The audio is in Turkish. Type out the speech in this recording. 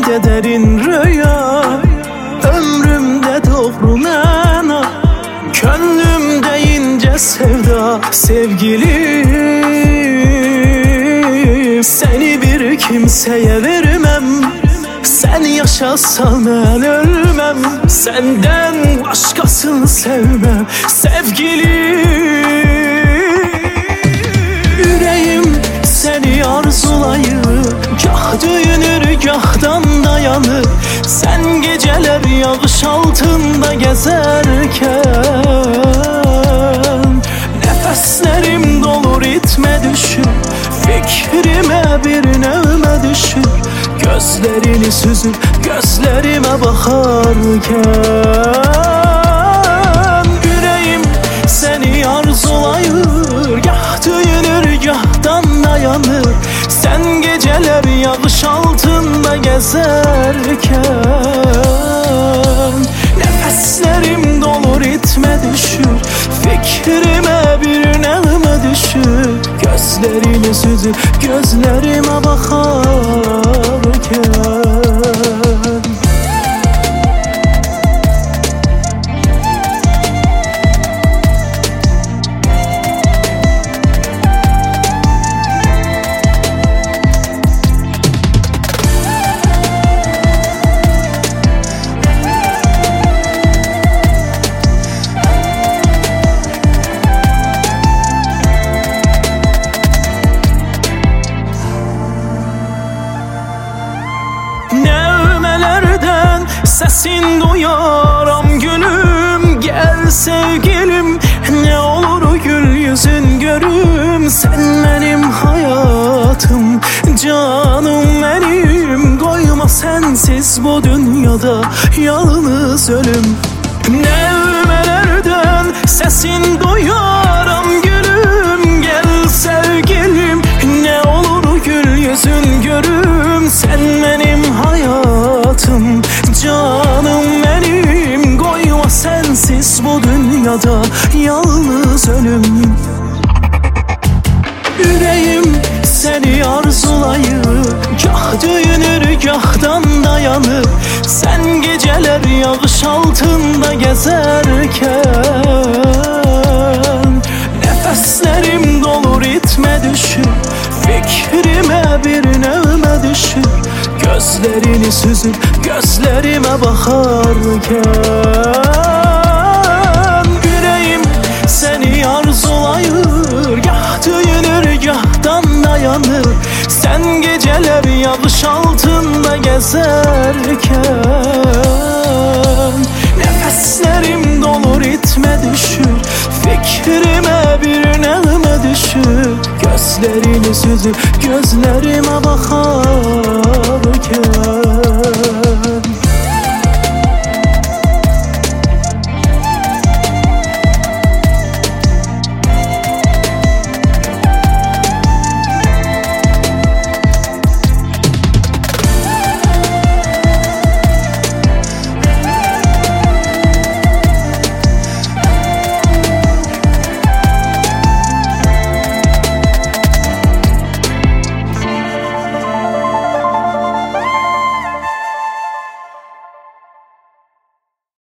hayalimde derin rüya, ömrümde doğru mana, könlümde ince sevda. Sevgilim, seni bir kimseye vermem. Sen yaşasan ben ölmem, senden başkasını sevmem. Sevgilim, yüreğim seni arzulayır, gah döyünür gahdan dayanır. Sen geceler yağış altında gezerken, nefeslerim dolu ritme düşür, fikrime bir nevme düşür. Gözlerini süzüp gözlerime bakarken, yüreğim seni arzulayır, gah döyünür gahdan dayanır. Sen geceler yağış altında gezerken, nefeslerim dolu ritme düşür, fikrime bir nevme düşür. Gözlerini süzüp gözlerime bakarken. Nevmelerden sesin duyarım gülüm. Gel sevgilim, ne olur gül yüzün görüm. Sen benim hayatım, canım benim. Koyma sensiz bu dünyada yalnız ölüm. Nevmelerden sesin duyarım gülüm. Gel sevgilim, ne olur gül yüzün görüm. Sen benim hayatım, canım benim. Koyma sensiz bu dünyada yalnız ölüm. Yüreğim seni arzulayır, gah döyünür gahdan dayanır. Sen geceler yağış altında gezerken, nefeslerim dolu ritme düşür, fikrime bir nevme düşür. Gözlerini süzüp gözlerime bakarken, yüreğim seni arzulayır, gah döyünür gahdan dayanır. Sen geceler yağış altında gezerken, nefeslerim dolu ritme düşür, fikrime bir nevme düşür. Gözlerini süzüp gözlerime bakarken.